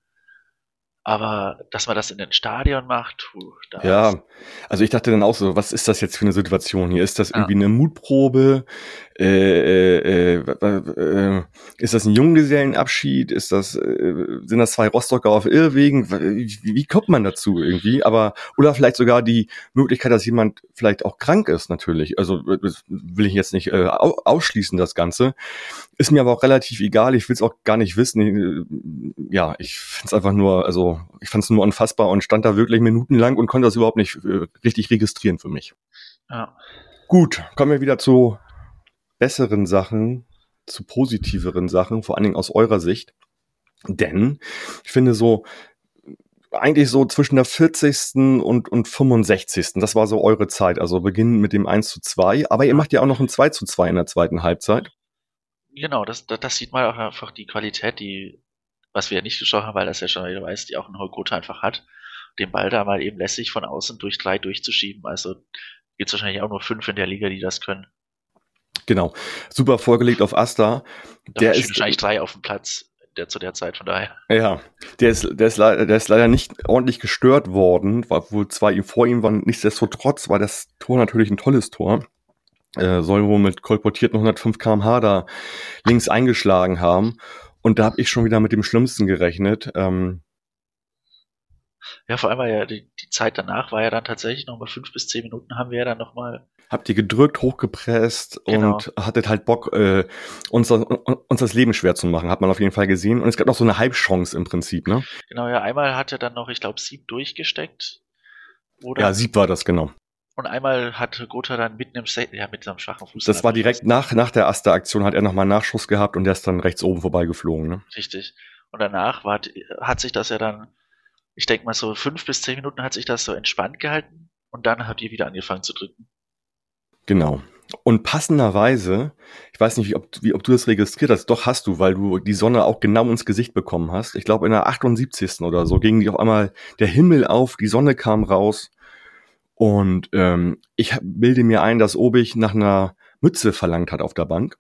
Aber dass man das in den Stadion macht, puh, da Ja, also ich dachte dann auch so, was ist das jetzt für eine Situation hier? Ist das Ja. irgendwie eine Mutprobe? Äh, äh, äh, äh, ist das ein Junggesellenabschied? Ist das, äh, sind das zwei Rostocker auf Irrwegen? Wie, wie kommt man dazu irgendwie? Aber, oder vielleicht sogar die Möglichkeit, dass jemand vielleicht auch krank ist, natürlich. Also, das will ich jetzt nicht äh, au- ausschließen, das Ganze. Ist mir aber auch relativ egal. Ich will es auch gar nicht wissen. Ja, ich find's einfach nur, also, ich fand's nur unfassbar und stand da wirklich minutenlang und konnte das überhaupt nicht äh, richtig registrieren für mich. ja. Gut, kommen wir wieder zu besseren Sachen, zu positiveren Sachen, vor allen Dingen aus eurer Sicht. Denn ich finde so, eigentlich so zwischen der vierzigsten und, und fünfundsechzigsten Das war so eure Zeit. Also beginnen mit dem eins zu zwei Aber ihr macht ja auch noch ein zwei zu zwei in der zweiten Halbzeit. Genau, das, das, das sieht man auch einfach die Qualität, die, was wir ja nicht gesprochen haben, weil das ja schon jeder weiß, die auch ein Holgota einfach hat, den Ball da mal eben lässig von außen durch drei durchzuschieben. Also gibt's wahrscheinlich auch nur fünf in der Liga, die das können. Genau. Super vorgelegt auf Asta. Da Der stehen ist, wahrscheinlich drei auf dem Platz der, zu der Zeit, von daher. ja, der ist, der ist leider, der ist leider nicht ordentlich gestört worden, obwohl zwei ihm vor ihm waren. Nichtsdestotrotz war das Tor natürlich ein tolles Tor. Äh, soll wohl mit kolportierten hundertfünf Kilometer pro Stunde da links eingeschlagen haben. Und da habe ich schon wieder mit dem Schlimmsten gerechnet. Ähm, Ja, vor allem war ja die, die Zeit danach war ja dann tatsächlich noch mal fünf bis zehn Minuten haben wir ja dann noch mal. habt ihr gedrückt, hochgepresst Genau. und hattet halt Bock, äh, uns, das- uns das Leben schwer zu machen, hat man auf jeden Fall gesehen. Und es gab noch so eine Halbchance im Prinzip, ne? Genau, ja, einmal hat er dann noch, ich glaube, Sieb durchgesteckt. Oder? Ja, Sieb war das, genau. Und einmal hat Gotha dann mitten im Se ja, mit seinem schwachen Fuß. Das dann war direkt nach, nach der Asta-Aktion, hat er nochmal Nachschuss gehabt und der ist dann rechts oben vorbeigeflogen, ne? Richtig. Und danach war, hat sich das ja dann, ich denke mal so fünf bis zehn Minuten hat sich das so entspannt gehalten und dann habt ihr wieder angefangen zu drücken. Genau. Und passenderweise, ich weiß nicht, wie ob, wie, ob du das registriert hast, doch hast du, weil du die Sonne auch genau ins Gesicht bekommen hast. Ich glaube, in der achtundsiebzigsten oder so ging die auf einmal der Himmel auf, die Sonne kam raus. Und ähm, ich bilde mir ein, dass Obig nach einer Mütze verlangt hat auf der Bank.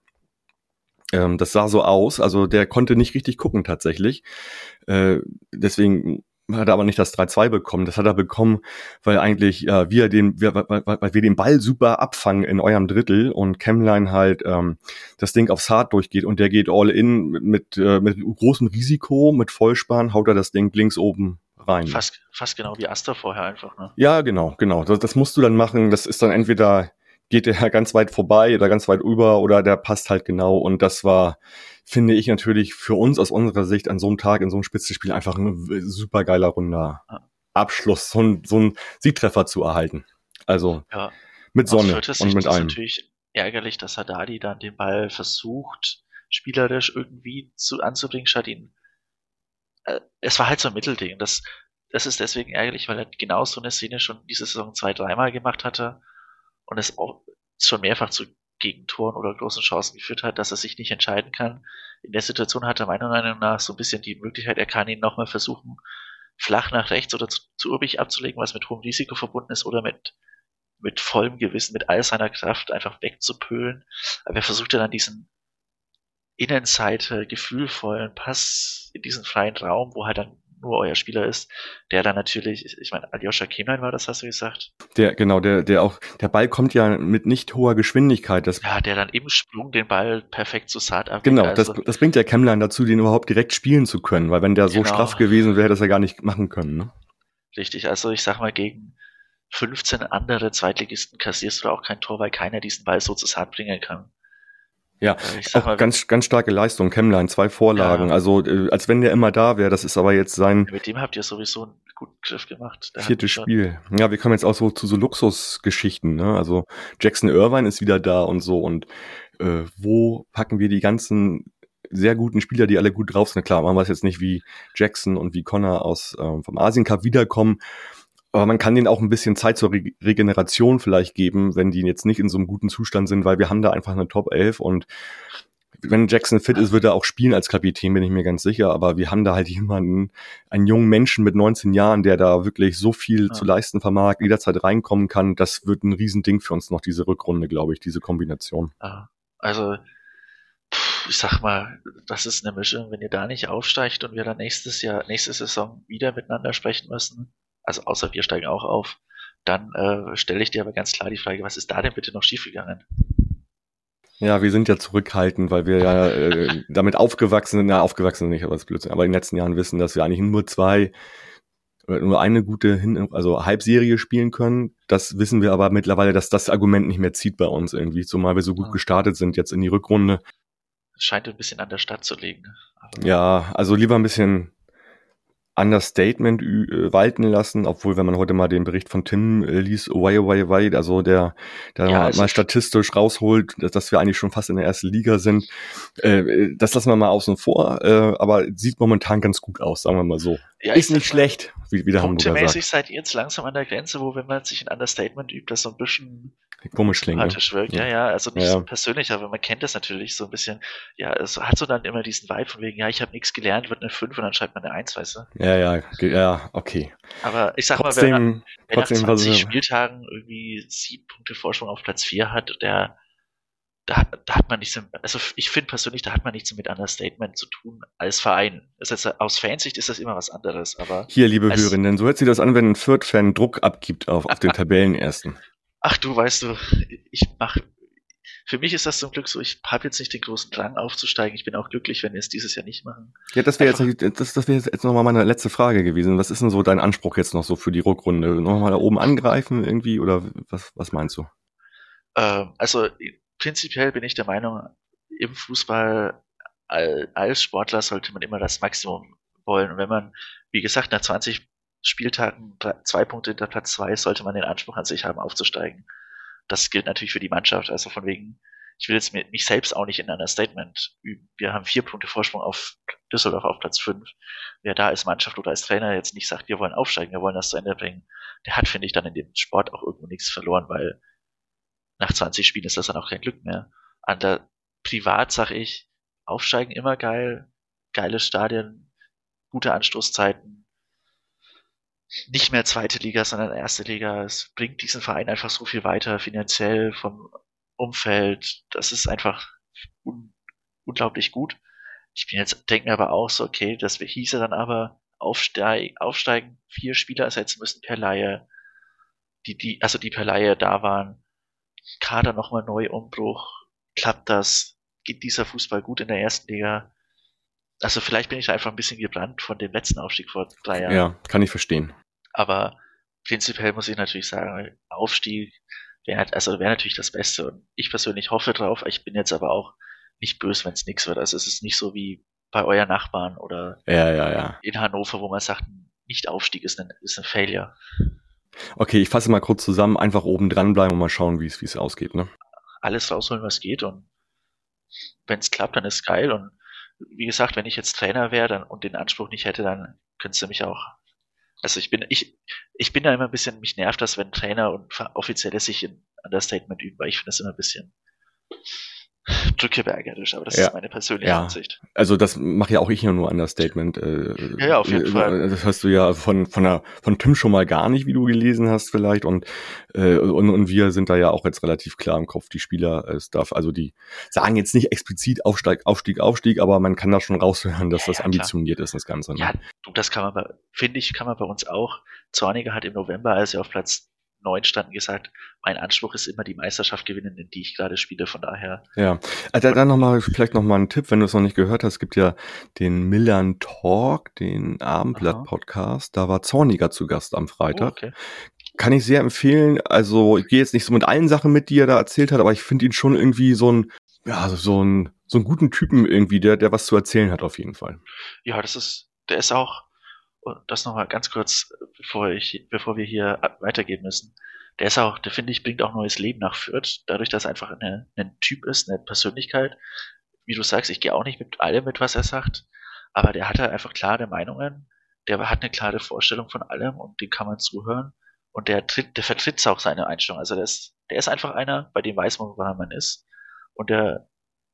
Ähm, das sah so aus, also der konnte nicht richtig gucken tatsächlich. Äh, deswegen hat er aber nicht das drei zwei bekommen. Das hat er bekommen, weil eigentlich äh, wir den, wir, weil, weil wir den Ball super abfangen in eurem Drittel und Kemlein halt ähm, das Ding aufs Hard durchgeht und der geht all in mit mit, äh, mit großem Risiko, mit Vollspann haut er das Ding links oben rein. Fast, fast genau wie Asta vorher einfach, ne? Ja, genau, genau. Das, das musst du dann machen. Das ist dann entweder geht der ganz weit vorbei oder ganz weit über oder der passt halt genau. Und das war, finde ich natürlich für uns aus unserer Sicht an so einem Tag in so einem Spitzenspiel einfach ein super geiler runder Abschluss, so ein, so ein Siegtreffer zu erhalten. Also ja. mit Sonne und und mit allem. Es ist natürlich ärgerlich, dass Haddadi dann den Ball versucht, spielerisch irgendwie zu anzubringen, statt ihn. Äh, es war halt so ein Mittelding. Das, das ist deswegen ärgerlich, weil er genau so eine Szene schon diese Saison zwei, dreimal gemacht hatte und es auch schon mehrfach zu Gegentoren oder großen Chancen geführt hat, dass er sich nicht entscheiden kann. In der Situation hat er meiner Meinung nach so ein bisschen die Möglichkeit, er kann ihn nochmal versuchen, flach nach rechts oder zu, zu Urbich abzulegen, was mit hohem Risiko verbunden ist, oder mit, mit vollem Gewissen, mit all seiner Kraft einfach wegzupölen. Aber er versucht ja dann diesen Innenseite gefühlvollen Pass in diesen freien Raum, wo halt dann nur euer Spieler ist, der dann natürlich, ich meine, Aljoscha Kemlein war das, hast du gesagt? Der, genau, der, der auch, der Ball kommt ja mit nicht hoher Geschwindigkeit. Das ja, der dann im Sprung den Ball perfekt zu Saad abwinkt. Genau, also, das, das bringt ja Kemlein dazu, den überhaupt direkt spielen zu können, weil wenn der so genau. straff gewesen wäre, das er gar nicht machen können, ne? Richtig, also ich sag mal, gegen fünfzehn andere Zweitligisten kassierst du auch kein Tor, weil keiner diesen Ball so zu Saad bringen kann. Ja, ich sag auch mal, ganz, ganz starke Leistung, Kemlein, zwei Vorlagen, ja. Also äh, als wenn der immer da wäre, das ist aber jetzt sein... Ja, mit dem habt ihr sowieso einen guten Griff gemacht. Der viertes Spiel. Ja, wir kommen jetzt auch so zu so Luxusgeschichten, ne? Also Jackson Irvine ist wieder da und so und äh, wo packen wir die ganzen sehr guten Spieler, die alle gut drauf sind? Klar, machen wir es jetzt nicht wie Jackson und wie Connor aus ähm, vom Asien Cup wiederkommen, aber man kann denen auch ein bisschen Zeit zur Re- Regeneration vielleicht geben, wenn die jetzt nicht in so einem guten Zustand sind, weil wir haben da einfach eine Top elf und wenn Jackson fit ist, wird er auch spielen als Kapitän, bin ich mir ganz sicher, aber wir haben da halt jemanden, einen jungen Menschen mit neunzehn Jahren, der da wirklich so viel ja. zu leisten vermag, jederzeit reinkommen kann, das wird ein Riesending für uns noch, diese Rückrunde, glaube ich, diese Kombination. Ja, also ich sag mal, das ist eine Mischung, wenn ihr da nicht aufsteigt und wir dann nächstes Jahr, nächste Saison wieder miteinander sprechen müssen, also außer wir steigen auch auf, dann äh, stelle ich dir aber ganz klar die Frage, was ist da denn bitte noch schiefgegangen? Ja, wir sind ja zurückhaltend, weil wir ja äh, damit aufgewachsen sind, na, aufgewachsen sind nicht, aber das ist Blödsinn, aber in den letzten Jahren wissen, dass wir eigentlich nur zwei, nur eine gute, Hin- also Halbserie spielen können. Das wissen wir aber mittlerweile, dass das Argument nicht mehr zieht bei uns irgendwie, zumal wir so gut gestartet sind jetzt in die Rückrunde. Es scheint ein bisschen an der Stadt zu liegen. Aber ja, also lieber ein bisschen Understatement äh, walten lassen, obwohl, wenn man heute mal den Bericht von Tim äh, liest, way, way, way, also der, der ja, mal, mal statistisch rausholt, dass, dass wir eigentlich schon fast in der ersten Liga sind, äh, das lassen wir mal außen vor, äh, aber sieht momentan ganz gut aus, sagen wir mal so. Ja, ist nicht schlecht, wie, wie der Hamburger sagt. Punktemäßig seid ihr jetzt langsam an der Grenze, wo, wenn man sich ein Understatement übt, das so ein bisschen komisch klingt. Sympathisch wirkt. Ja, ja, also nicht ja. so persönlich, aber man kennt das natürlich so ein bisschen. Ja, es hat so dann immer diesen Vibe von wegen, ja, ich habe nichts gelernt, wird eine fünf und dann schreibt man eine eins, weißt du? Ja, ja, ja, okay. Aber ich sag trotzdem, mal, wenn, wenn trotzdem nach zwanzig Spieltagen irgendwie sieben Punkte Vorsprung auf Platz vier hat, der da, da hat man nichts, also ich finde persönlich, da hat man nichts mit Understatement zu tun als Verein. Das heißt, aus Fansicht ist das immer was anderes, aber... Hier, liebe Hörerinnen, so hört sich das an, wenn ein Fürth-Fan Druck abgibt auf, auf den Tabellenersten. Ach du, weißt du, ich mach, für mich ist das zum Glück so, ich habe jetzt nicht den großen Drang aufzusteigen, ich bin auch glücklich, wenn wir es dieses Jahr nicht machen. Ja, das wäre jetzt, das, das wäre jetzt nochmal meine letzte Frage gewesen. Was ist denn so dein Anspruch jetzt noch so für die Rückrunde? Nochmal da oben angreifen irgendwie oder was, was meinst du? Ähm, also prinzipiell bin ich der Meinung, im Fußball als Sportler sollte man immer das Maximum wollen. Und wenn man, wie gesagt, nach zwanzig Spieltagen zwei Punkte hinter Platz zwei, sollte man den Anspruch an sich haben, aufzusteigen. Das gilt natürlich für die Mannschaft. Also von wegen, ich will jetzt mich selbst auch nicht in einer Statement üben. Wir haben vier Punkte Vorsprung auf Düsseldorf auf Platz fünf. Wer da als Mannschaft oder als Trainer jetzt nicht sagt, wir wollen aufsteigen, wir wollen das zu Ende bringen, der hat, finde ich, dann in dem Sport auch irgendwo nichts verloren, weil nach zwanzig Spielen ist das dann auch kein Glück mehr. An der Privat sag ich, aufsteigen immer geil, geile Stadien, gute Anstoßzeiten. Nicht mehr zweite Liga, sondern erste Liga. Es bringt diesen Verein einfach so viel weiter, finanziell, vom Umfeld. Das ist einfach un- unglaublich gut. Ich bin jetzt, denke mir aber auch so, okay, das hieße dann aber aufsteig, aufsteigen, vier Spieler ersetzen müssen per Leihe, die, die, also die per Leihe da waren. Kader nochmal neu Umbruch. Klappt das? Geht dieser Fußball gut in der ersten Liga? Also vielleicht bin ich einfach ein bisschen gebrannt von dem letzten Aufstieg vor drei Jahren. Ja, kann ich verstehen. Aber prinzipiell muss ich natürlich sagen, Aufstieg wäre also wäre natürlich das Beste. Und ich persönlich hoffe drauf. Ich bin jetzt aber auch nicht böse, wenn es nichts wird. Also es ist nicht so wie bei euren Nachbarn oder Ja, ja, ja. in Hannover, wo man sagt, Nicht-Aufstieg ist ein, ist ein Failure. Okay, ich fasse mal kurz zusammen. Einfach oben dran bleiben und mal schauen, wie es wie es ausgeht, ne? Alles rausholen, was geht. Und wenn es klappt, dann ist es geil. Und wie gesagt, wenn ich jetzt Trainer wäre dann, und den Anspruch nicht hätte, dann könntest du mich auch. Also ich bin, ich, ich bin da immer ein bisschen, mich nervt das, wenn Trainer und Offizielle sich in Understatement üben, weil ich finde das immer ein bisschen drückebergerisch, aber das Ja. ist meine persönliche Ja. Ansicht. Also das mache ja auch ich ja nur Understatement. Äh, Ja, ja, auf jeden äh, Fall. Das hast du ja von von der, von Tim schon mal gar nicht, wie du gelesen hast vielleicht. Und äh, und, und wir sind da ja auch jetzt relativ klar im Kopf, die Spieler, es darf, also die sagen jetzt nicht explizit Aufstieg, Aufstieg, Aufstieg, aber man kann da schon raushören, dass Ja, das ja, ambitioniert ist, das Ganze. Ne? Ja, du, das kann man, bei- finde ich, kann man bei uns auch. Zorniger hat im November, als er auf Platz neun standen, gesagt, mein Anspruch ist immer die Meisterschaft gewinnen, in die ich gerade spiele, von daher. Ja, also dann noch mal, vielleicht noch mal ein Tipp, wenn du es noch nicht gehört hast, es gibt ja den Millern Talk, den Abendblatt-Podcast, da war Zorniger zu Gast am Oh, Freitag. okay. Kann ich sehr empfehlen, also ich gehe jetzt nicht so mit allen Sachen mit, die er da erzählt hat, aber ich finde ihn schon irgendwie so ein, ja, so ein, so einen guten Typen irgendwie, der, der was zu erzählen hat auf jeden Fall. Ja, das ist, der ist auch, und das nochmal ganz kurz, bevor ich, bevor wir hier ab- weitergehen müssen. Der ist auch, der finde ich, bringt auch neues Leben nach Fürth, dadurch, dass er einfach eine, ein Typ ist, eine Persönlichkeit. Wie du sagst, ich gehe auch nicht mit allem mit, was er sagt, aber der hat halt einfach klare Meinungen, der hat eine klare Vorstellung von allem und dem kann man zuhören und der tritt, der vertritt auch seine Einstellung. Also der ist, der ist einfach einer, bei dem weiß man, woran man ist und der,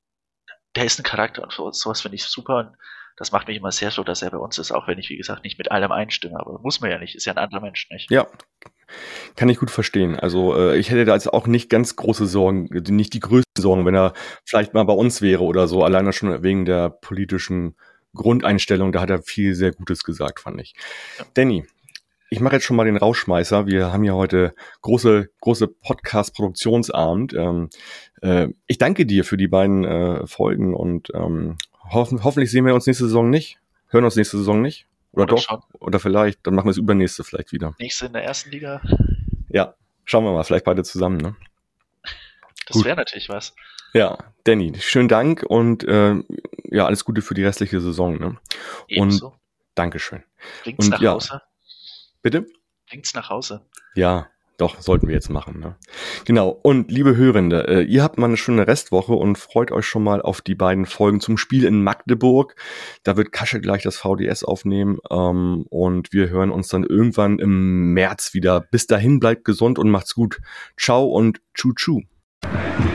der ist ein Charakter und so, sowas finde ich super und das macht mich immer sehr so, dass er bei uns ist, auch wenn ich, wie gesagt, nicht mit allem einstimme, aber muss man ja nicht, ist ja ein anderer Mensch, nicht? Ja, kann ich gut verstehen. Also äh, ich hätte da jetzt auch nicht ganz große Sorgen, nicht die größten Sorgen, wenn er vielleicht mal bei uns wäre oder so, alleine schon wegen der politischen Grundeinstellung, da hat er viel sehr Gutes gesagt, fand ich. Ja. Danny, ich mache jetzt schon mal den Rausschmeißer. Wir haben ja heute große, große Podcast-Produktionsabend. Ähm, äh, ich danke dir für die beiden äh, Folgen und ähm, hoffen, hoffentlich sehen wir uns nächste Saison nicht. Hören uns nächste Saison nicht. Oder, Oder doch. schon. Oder vielleicht, dann machen wir es übernächste vielleicht wieder. Nächste in der ersten Liga, Ja, schauen wir mal, vielleicht beide zusammen, ne? das Gut. wäre natürlich was. Ja, Danny, schönen Dank und äh, ja, alles Gute für die restliche Saison, ne? Ebenso. Dankeschön. Bringt's und nach ja. Hause. Bitte? Bringt's nach Hause. Ja, doch, sollten wir jetzt machen, ne? Genau, und liebe Hörende, äh, ihr habt mal eine schöne Restwoche und freut euch schon mal auf die beiden Folgen zum Spiel in Magdeburg. Da wird Kasche gleich das V D S aufnehmen ähm, und wir hören uns dann irgendwann im März wieder. Bis dahin, bleibt gesund und macht's gut. Ciao und tschu tschu.